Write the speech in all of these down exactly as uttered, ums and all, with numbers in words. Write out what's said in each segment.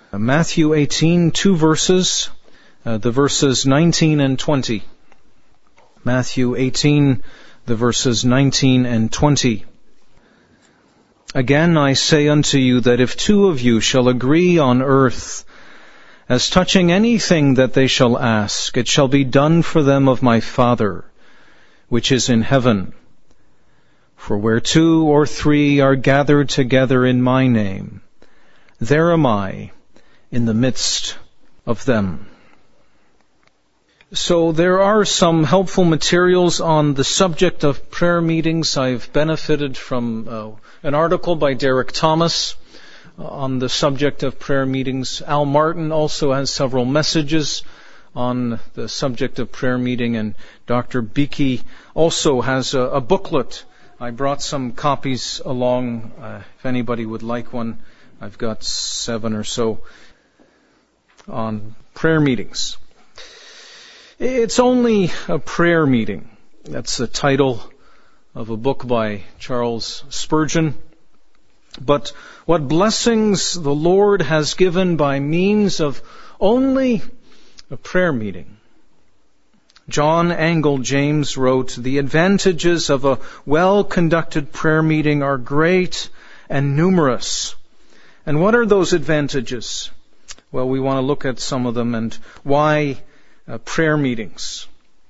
Matthew eighteen, two verses, uh, the verses nineteen and twenty. Matthew eighteen, the verses nineteen and twenty. Again I say unto you that if two of you shall agree on earth as touching anything that they shall ask, it shall be done for them of my Father, which is in heaven. For where two or three are gathered together in my name, there am I in the midst of them. So there are some helpful materials on the subject of prayer meetings. I've benefited from uh, an article by Derek Thomas uh, on the subject of prayer meetings. Al Martin also has several messages on the subject of prayer meeting, and Doctor Beakey also has a, a booklet. I brought some copies along, uh, if anybody would like one. I've got seven or so on prayer meetings. It's only a prayer meeting. That's the title of a book by Charles Spurgeon. But what blessings the Lord has given by means of only a prayer meeting. John Angell-James wrote, "The advantages of a well-conducted prayer meeting are great and numerous." And what are those advantages? Well, we want to look at some of them and why uh, prayer meetings.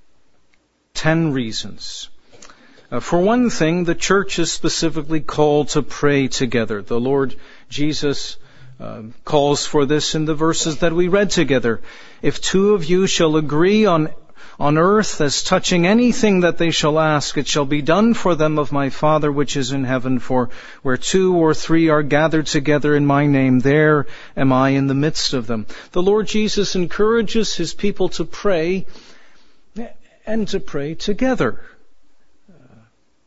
Ten reasons. Uh, for one thing, the church is specifically called to pray together. The Lord Jesus uh, calls for this in the verses that we read together. If two of you shall agree on on earth as touching anything that they shall ask, it shall be done for them of my Father which is in heaven. For where two or three are gathered together in my name, there am I in the midst of them. The Lord Jesus encourages His people to pray and to pray together. Uh,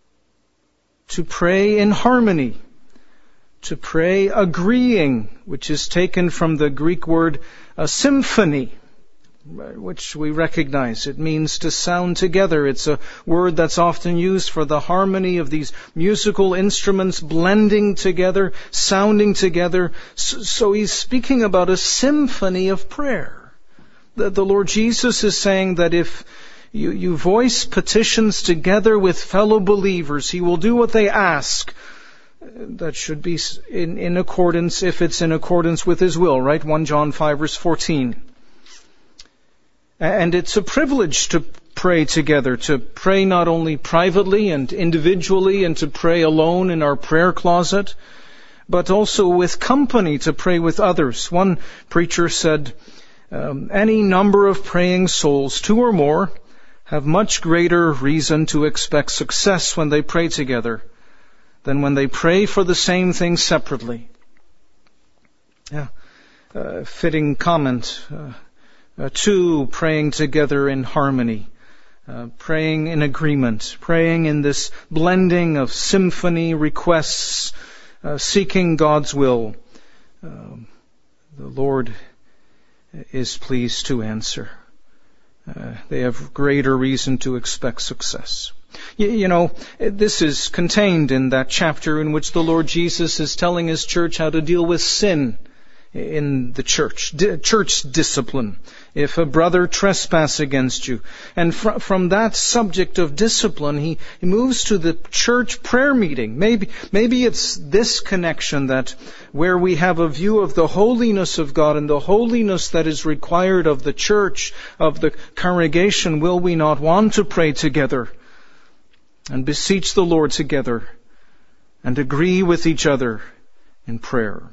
to pray in harmony. To pray agreeing, which is taken from the Greek word uh, symphony, which we recognize. It means to sound together. It's a word that's often used for the harmony of these musical instruments blending together, sounding together. So he's speaking about a symphony of prayer. The, the Lord Jesus is saying that if you, you voice petitions together with fellow believers, He will do what they ask. That should be in, in accordance, if it's in accordance with His will, right? First John five verse fourteen. And it's a privilege to pray together, to pray not only privately and individually and to pray alone in our prayer closet, but also with company to pray with others. One preacher said, um, any number of praying souls, two or more, have much greater reason to expect success when they pray together than when they pray for the same thing separately. Yeah, uh, fitting comment. Uh, Uh, two, praying together in harmony, uh, praying in agreement, praying in this blending of symphony requests, uh, seeking God's will. Uh, the Lord is pleased to answer. Uh, they have greater reason to expect success. You, you know, this is contained in that chapter in which the Lord Jesus is telling His church how to deal with sin in the church, di- church discipline. If a brother trespass against you. And fr- from that subject of discipline, he, he moves to the church prayer meeting. Maybe, maybe it's this connection that where we have a view of the holiness of God and the holiness that is required of the church, of the congregation, will we not want to pray together and beseech the Lord together and agree with each other in prayer?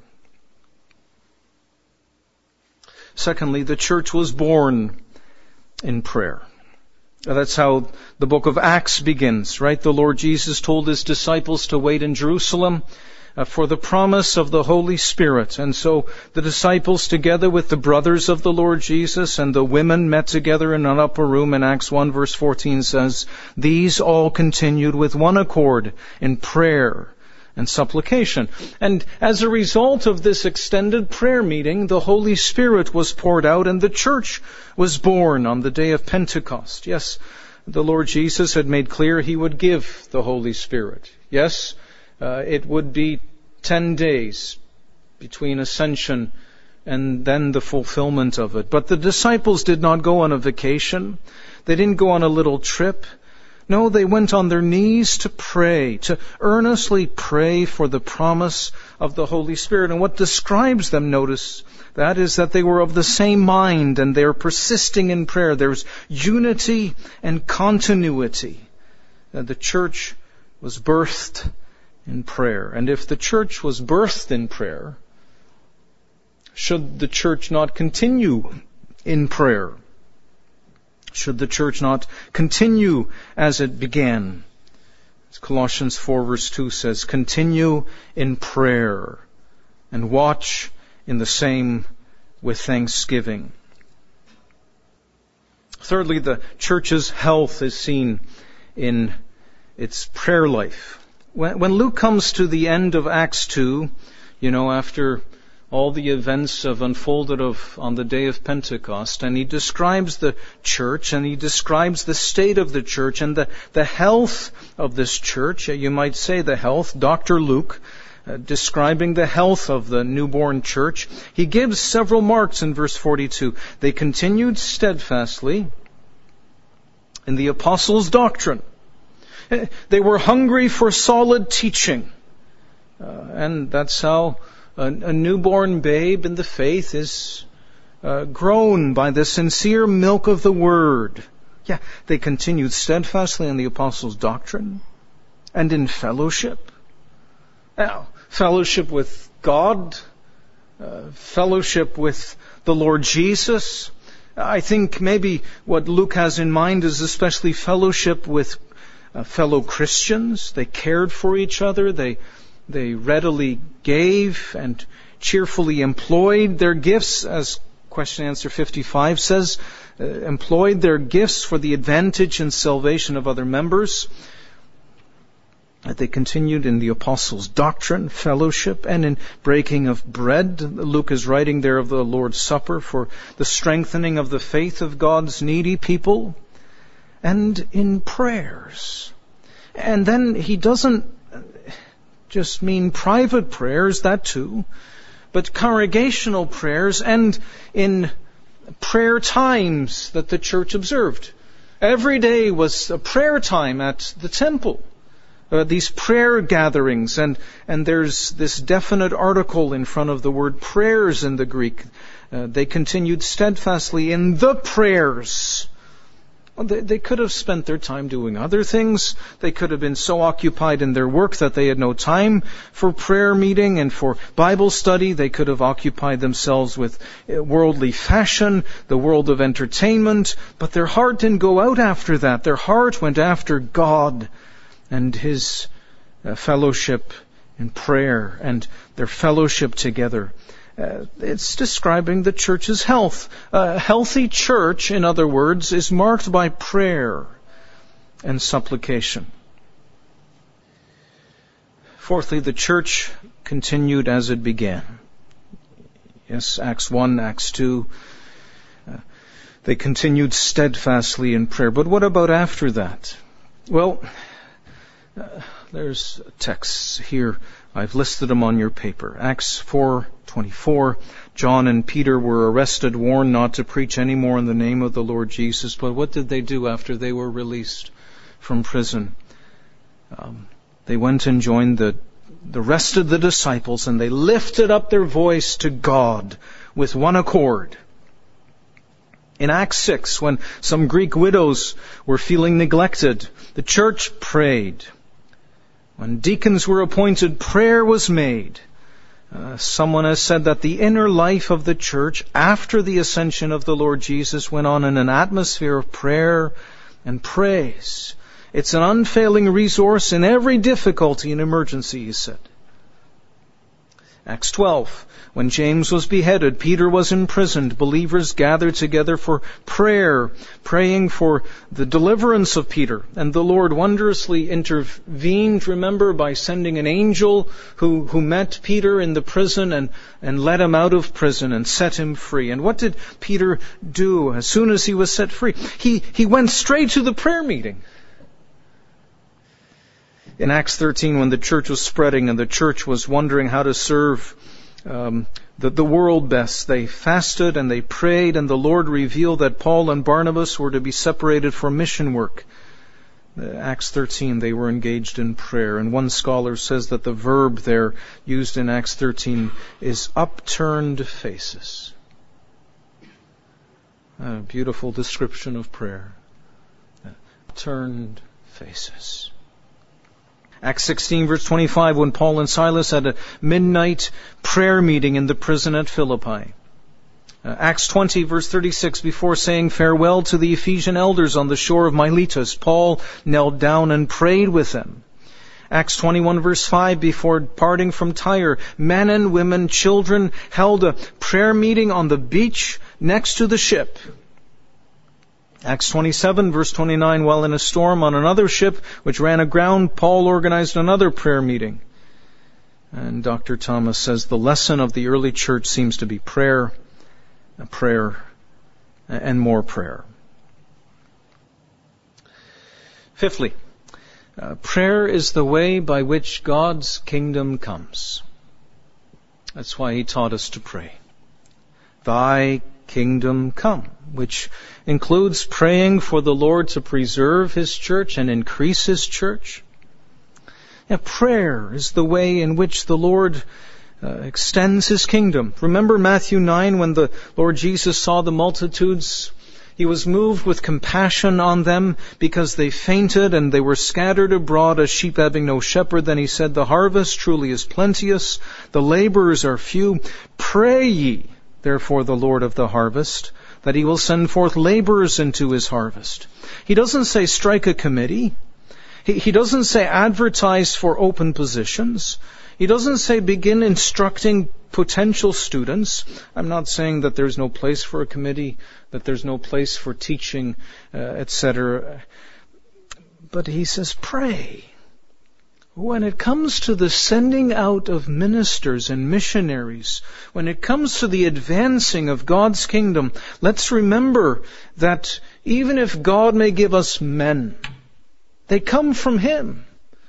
Secondly, the church was born in prayer. That's how the book of Acts begins, right? The Lord Jesus told His disciples to wait in Jerusalem uh, for the promise of the Holy Spirit. And so the disciples, together with the brothers of the Lord Jesus and the women, met together in an upper room. And Acts one verse fourteen says, "These all continued with one accord in prayer and supplication." And as a result of this extended prayer meeting, the Holy Spirit was poured out and the church was born on the day of Pentecost. Yes, the Lord Jesus had made clear He would give the Holy Spirit. Yes, uh, it would be ten days between ascension and then the fulfillment of it. But the disciples did not go on a vacation. They didn't go on a little trip. No, they went on their knees to pray, to earnestly pray for the promise of the Holy Spirit. And what describes them, notice, that is that they were of the same mind and they're persisting in prayer. There's unity and continuity. And the church was birthed in prayer. And if the church was birthed in prayer, should the church not continue in prayer? Should the church not continue as it began? As Colossians four verse two says, continue in prayer and watch in the same with thanksgiving. Thirdly, the church's health is seen in its prayer life. When, when Luke comes to the end of Acts two, you know, after all the events have unfolded of, on the day of Pentecost, and he describes the church, and he describes the state of the church, and the, the health of this church. You might say the health, Doctor Luke, uh, describing the health of the newborn church. He gives several marks in verse forty-two. They continued steadfastly in the apostles' doctrine. They were hungry for solid teaching. Uh, and that's how a, a newborn babe in the faith is uh, grown by the sincere milk of the Word. Yeah, they continued steadfastly in the apostles' doctrine and in fellowship. Now, fellowship with God, uh, fellowship with the Lord Jesus. I think maybe what Luke has in mind is especially fellowship with uh, fellow Christians. They cared for each other. They they readily gave and cheerfully employed their gifts, as question answer fifty-five says, uh, employed their gifts for the advantage and salvation of other members. That they continued in the apostles' doctrine, fellowship, and in breaking of bread. Luke is writing there of the Lord's Supper for the strengthening of the faith of God's needy people. And in prayers. And then he doesn't just mean private prayers, that too, but congregational prayers and in prayer times that the church observed. Every day was a prayer time at the temple. Uh, these prayer gatherings, and, and there's this definite article in front of the word prayers in the Greek. Uh, they continued steadfastly in the prayers. Well, they, they could have spent their time doing other things. They could have been so occupied in their work that they had no time for prayer meeting and for Bible study. They could have occupied themselves with worldly fashion, the world of entertainment, but their heart didn't go out after that. Their heart went after God and His uh, fellowship in prayer and their fellowship together. Uh, it's describing the church's health. A healthy church, in other words, is marked by prayer and supplication. Fourthly, the church continued as it began. Yes, Acts one, Acts two. Uh, they continued steadfastly in prayer. But what about after that? Well, Uh, there's texts here. I've listed them on your paper. Acts four twenty-four. John and Peter were arrested, warned not to preach any more in the name of the Lord Jesus. But what did they do after they were released from prison? Um, they went and joined the, the rest of the disciples, and they lifted up their voice to God with one accord. In Acts six, when some Greek widows were feeling neglected, the church prayed. When deacons were appointed, prayer was made. Uh, someone has said that the inner life of the church after the ascension of the Lord Jesus went on in an atmosphere of prayer and praise. It's an unfailing resource in every difficulty and emergency, he said. Acts twelve. When James was beheaded, Peter was imprisoned. Believers gathered together for prayer, praying for the deliverance of Peter. And the Lord wondrously intervened, remember, by sending an angel who, who met Peter in the prison and, and led him out of prison and set him free. And what did Peter do as soon as he was set free? He, he went straight to the prayer meeting. In Acts thirteen, when the church was spreading and the church was wondering how to serve Um, the, the world best. They fasted and they prayed, and the Lord revealed that Paul and Barnabas were to be separated for mission work. Acts thirteen, they were engaged in prayer. And one scholar says that the verb there used in Acts thirteen is upturned faces. A beautiful description of prayer. Upturned faces. Acts sixteen verse twenty-five, when Paul and Silas had a midnight prayer meeting in the prison at Philippi. Uh, Acts twenty verse thirty-six, before saying farewell to the Ephesian elders on the shore of Miletus, Paul knelt down and prayed with them. Acts twenty-one verse five, before parting from Tyre, men and women, children held a prayer meeting on the beach next to the ship. Acts twenty-seven verse twenty-nine, while in a storm on another ship which ran aground, Paul organized another prayer meeting. And Doctor Thomas says the lesson of the early church seems to be prayer, prayer, and more prayer. Fifthly, uh, prayer is the way by which God's kingdom comes. That's why He taught us to pray. Thy kingdom come, which includes praying for the Lord to preserve His church and increase His church. Yeah, prayer is the way in which the Lord uh, extends His kingdom. Remember Matthew nine, when the Lord Jesus saw the multitudes, He was moved with compassion on them because they fainted and they were scattered abroad as sheep having no shepherd. Then He said, the harvest truly is plenteous, the laborers are few. Pray ye, therefore, the Lord of the harvest, that He will send forth laborers into His harvest. He doesn't say strike a committee. He, he doesn't say advertise for open positions. He doesn't say begin instructing potential students. I'm not saying that there's no place for a committee, that there's no place for teaching, uh, et cetera. But He says pray. When it comes to the sending out of ministers and missionaries, when it comes to the advancing of God's kingdom, let's remember that even if God may give us men, they come from Him.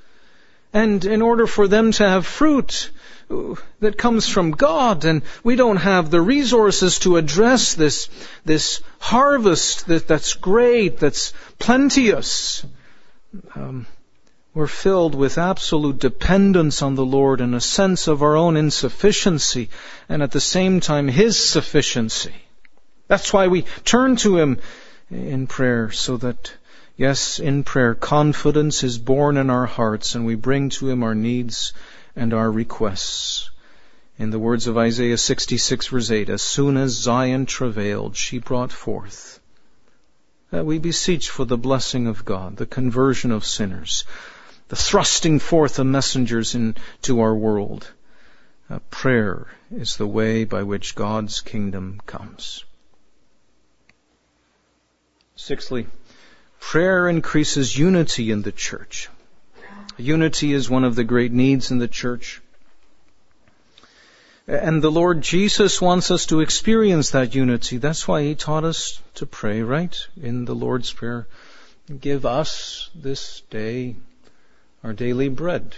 And in order for them to have fruit that comes from God, and we don't have the resources to address this, this harvest that, that's great, that's plenteous, um, we're filled with absolute dependence on the Lord and a sense of our own insufficiency and at the same time His sufficiency. That's why we turn to Him in prayer, so that, yes, in prayer, confidence is born in our hearts and we bring to Him our needs and our requests. In the words of Isaiah sixty-six verse eight, as soon as Zion travailed, she brought forth. That we beseech for the blessing of God, the conversion of sinners, the thrusting forth of messengers into our world. Uh, prayer is the way by which God's kingdom comes. Sixthly, prayer increases unity in the church. Unity is one of the great needs in the church. And the Lord Jesus wants us to experience that unity. That's why He taught us to pray, right? In the Lord's Prayer, give us this day our daily bread.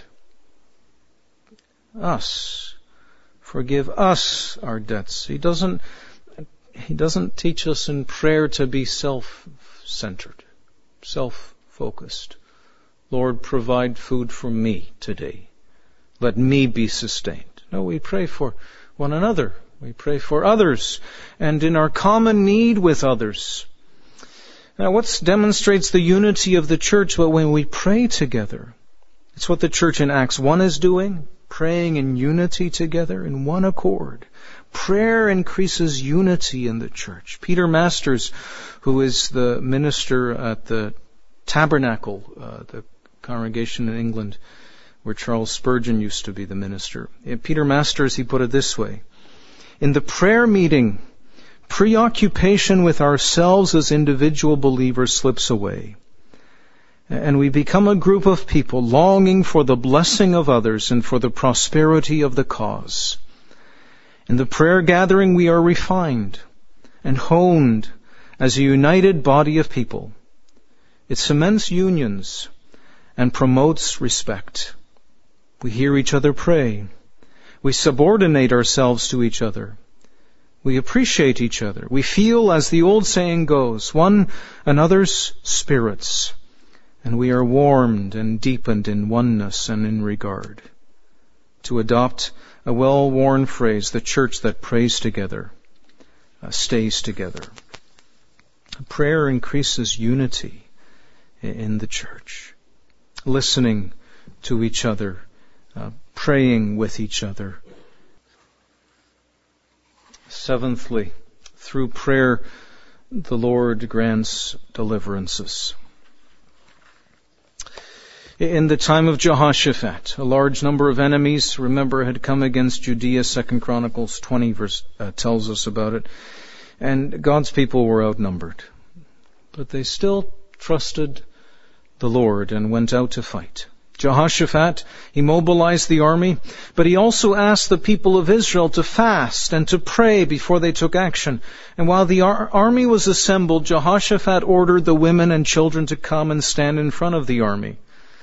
Us. Forgive us our debts. He doesn't, He doesn't teach us in prayer to be self-centered, self-focused. Lord, provide food for me today. Let me be sustained. No, we pray for one another. We pray for others and in our common need with others. Now, what demonstrates the unity of the church? Well, when we pray together. It's what the church in Acts one is doing, praying in unity together, in one accord. Prayer increases unity in the church. Peter Masters, who is the minister at the Tabernacle, uh, the congregation in England, where Charles Spurgeon used to be the minister. In Peter Masters, he put it this way. In the prayer meeting, preoccupation with ourselves as individual believers slips away. And we become a group of people longing for the blessing of others and for the prosperity of the cause. In the prayer gathering, we are refined and honed as a united body of people. It cements unions and promotes respect. We hear each other pray. We subordinate ourselves to each other. We appreciate each other. We feel, as the old saying goes, one another's spirits. And we are warmed and deepened in oneness and in regard. To adopt a well-worn phrase, the church that prays together uh, stays together. Prayer increases unity in the church. Listening to each other, uh, praying with each other. Seventhly, through prayer, the Lord grants deliverances. In the time of Jehoshaphat, a large number of enemies, remember, had come against Judea. Second Chronicles twenty verse uh, tells us about it. And God's people were outnumbered. But they still trusted the Lord and went out to fight. Jehoshaphat, he mobilized the army, but he also asked the people of Israel to fast and to pray before they took action. And while the ar- army was assembled, Jehoshaphat ordered the women and children to come and stand in front of the army.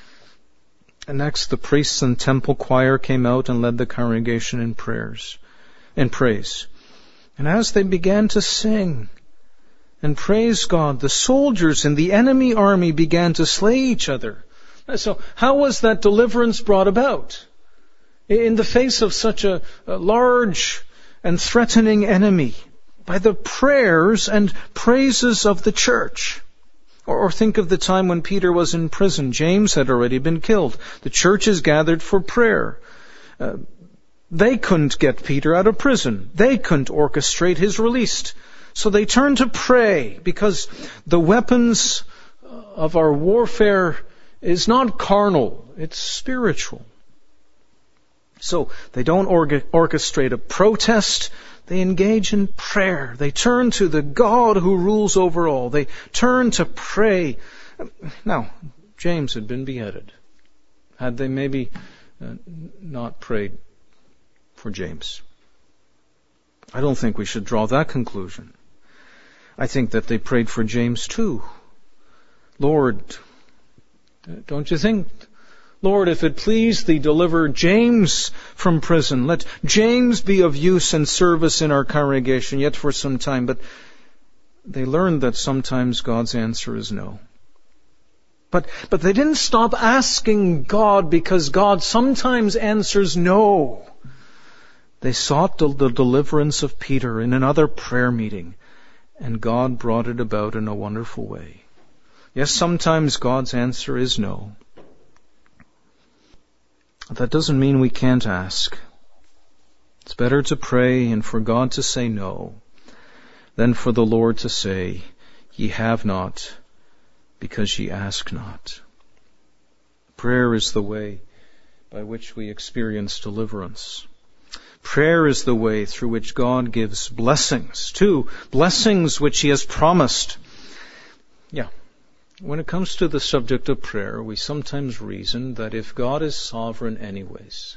And next, the priests and temple choir came out and led the congregation in prayers, in praise. And as they began to sing and praise God, the soldiers in the enemy army began to slay each other. So how was that deliverance brought about? In the face of such a, a large and threatening enemy, by the prayers and praises of the church. Or, or think of the time when Peter was in prison. James had already been killed. The church is gathered for prayer. Uh, they couldn't get Peter out of prison. They couldn't orchestrate his release. So they turned to pray, because the weapons of our warfare is not carnal, it's spiritual. So they don't orga- orchestrate a protest, they engage in prayer. They turn to the God who rules over all. They turn to pray. Now, James had been beheaded. Had they maybe uh, not prayed for James? I don't think we should draw that conclusion. I think that they prayed for James too. Lord, don't you think? Lord, if it please thee, deliver James from prison. Let James be of use and service in our congregation yet for some time. But they learned that sometimes God's answer is no. But, but they didn't stop asking God, because God sometimes answers no. They sought the, the deliverance of Peter in another prayer meeting, and God brought it about in a wonderful way. Yes, sometimes God's answer is no. That doesn't mean we can't ask. It's better to pray and for God to say no than for the Lord to say, ye have not, because ye ask not. Prayer is the way by which we experience deliverance. Prayer is the way through which God gives blessings, too, blessings which He has promised. Yeah. When it comes to the subject of prayer, we sometimes reason that if God is sovereign anyways,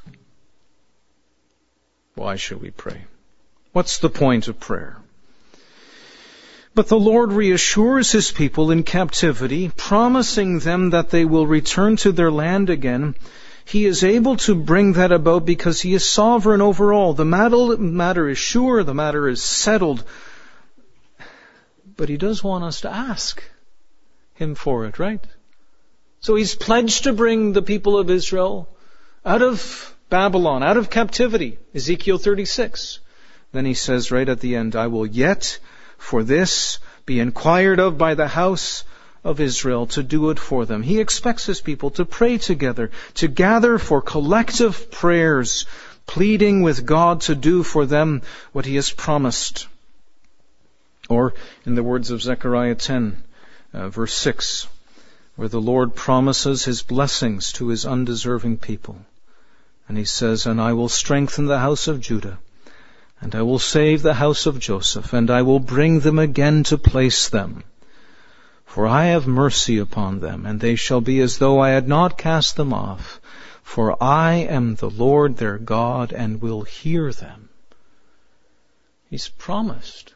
why should we pray? What's the point of prayer? But the Lord reassures His people in captivity, promising them that they will return to their land again. He is able to bring that about because He is sovereign over all. The matter is sure, the matter is settled. But He does want us to ask Him for it, right? So He's pledged to bring the people of Israel out of Babylon, out of captivity. Ezekiel thirty-six. Then He says right at the end, I will yet for this be inquired of by the house of Israel to do it for them. He expects His people to pray together, to gather for collective prayers, pleading with God to do for them what He has promised. Or, in the words of Zechariah ten, uh, verse six, where the Lord promises His blessings to His undeserving people. And He says, and I will strengthen the house of Judah, and I will save the house of Joseph, and I will bring them again to place them. For I have mercy upon them, and they shall be as though I had not cast them off. For I am the Lord their God, and will hear them. He's promised.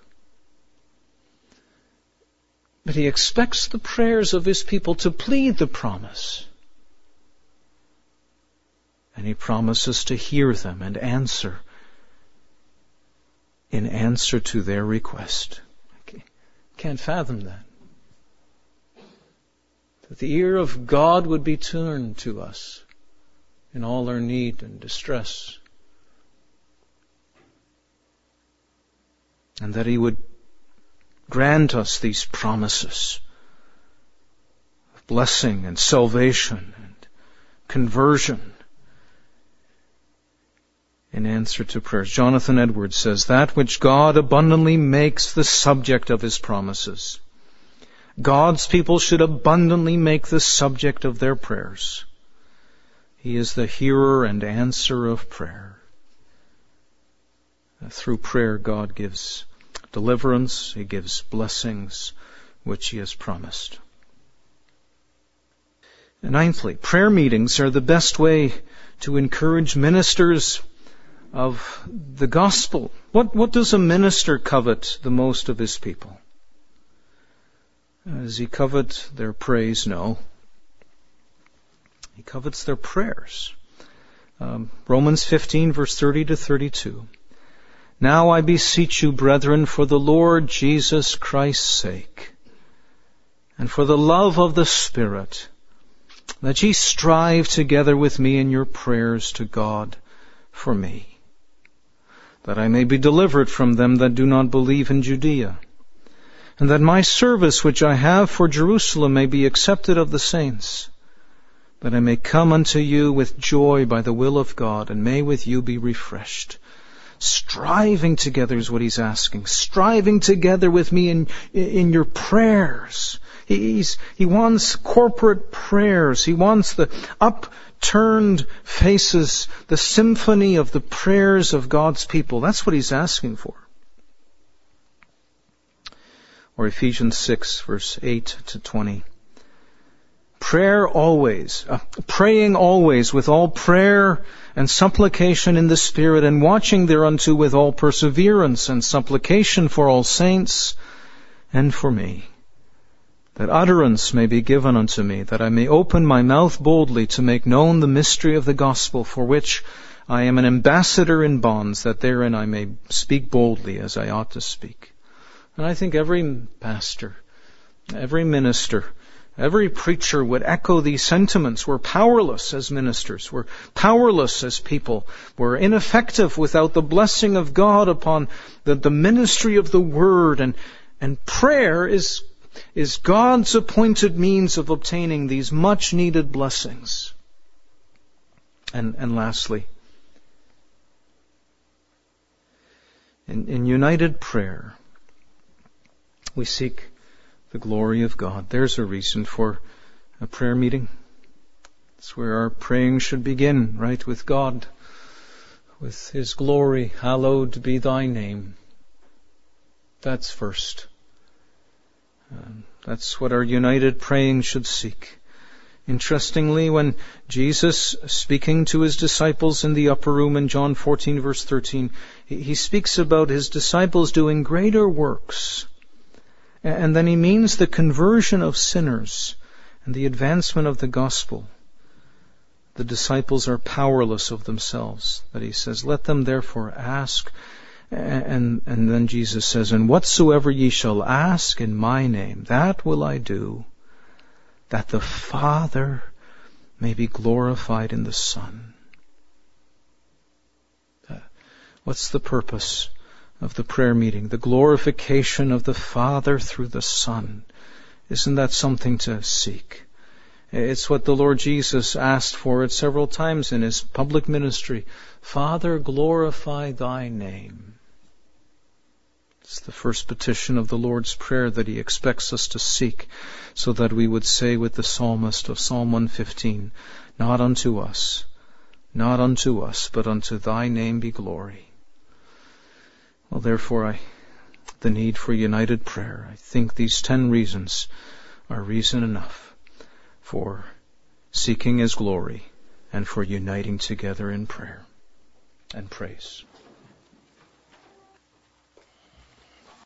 But He expects the prayers of His people to plead the promise. And He promises to hear them and answer in answer to their request. I can't fathom that. That the ear of God would be turned to us in all our need and distress. And that He would grant us these promises of blessing and salvation and conversion in answer to prayers. Jonathan Edwards says, that which God abundantly makes the subject of His promises, God's people should abundantly make the subject of their prayers. He is the hearer and answerer of prayer. Through prayer, God gives deliverance. He gives blessings which He has promised. And ninthly, prayer meetings are the best way to encourage ministers of the gospel. What, what does a minister covet the most of his people? Does he covet their praise? No. He covets their prayers. Um, Romans fifteen, verse thirty to thirty-two. Now I beseech you, brethren, for the Lord Jesus Christ's sake, and for the love of the Spirit, that ye strive together with me in your prayers to God for me, that I may be delivered from them that do not believe in Judea, and that my service which I have for Jerusalem may be accepted of the saints, that I may come unto you with joy by the will of God, and may with you be refreshed. Striving together is what he's asking. Striving together with me in, in your prayers. He's, he wants corporate prayers. He wants the upturned faces, the symphony of the prayers of God's people. That's what he's asking for. Or Ephesians six, verse eight to twenty. Prayer always, uh, praying always with all prayer and supplication in the Spirit, and watching thereunto with all perseverance and supplication for all saints and for me, that utterance may be given unto me, that I may open my mouth boldly to make known the mystery of the gospel, for which I am an ambassador in bonds, that therein I may speak boldly as I ought to speak. And I think every pastor, every minister, every preacher would echo these sentiments. We're powerless as ministers. We're powerless as people. We're ineffective without the blessing of God upon the, the ministry of the Word. And, and prayer is, is God's appointed means of obtaining these much needed blessings. And, and lastly, in, in united prayer, we seek the glory of God. There's a reason for a prayer meeting. It's where our praying should begin, right, with God, with His glory. Hallowed be Thy name. That's first. Um, that's what our united praying should seek. Interestingly, when Jesus, speaking to His disciples in the upper room in John fourteen, verse thirteen, he, he speaks about His disciples doing greater works. And then He means the conversion of sinners and the advancement of the gospel. The disciples are powerless of themselves. But He says, let them therefore ask. And, and then Jesus says, and whatsoever ye shall ask in my name, that will I do, that the Father may be glorified in the Son. What's the purpose of the prayer meeting? The glorification of the Father through the Son. Isn't that something to seek? It's what the Lord Jesus asked for it several times in His public ministry. Father, glorify Thy name. It's the first petition of the Lord's Prayer that He expects us to seek, so that we would say with the psalmist of Psalm one fifteen, not unto us, not unto us, but unto Thy name be glory. Well, therefore, I, the need for united prayer. I think these ten reasons are reason enough for seeking His glory and for uniting together in prayer and praise.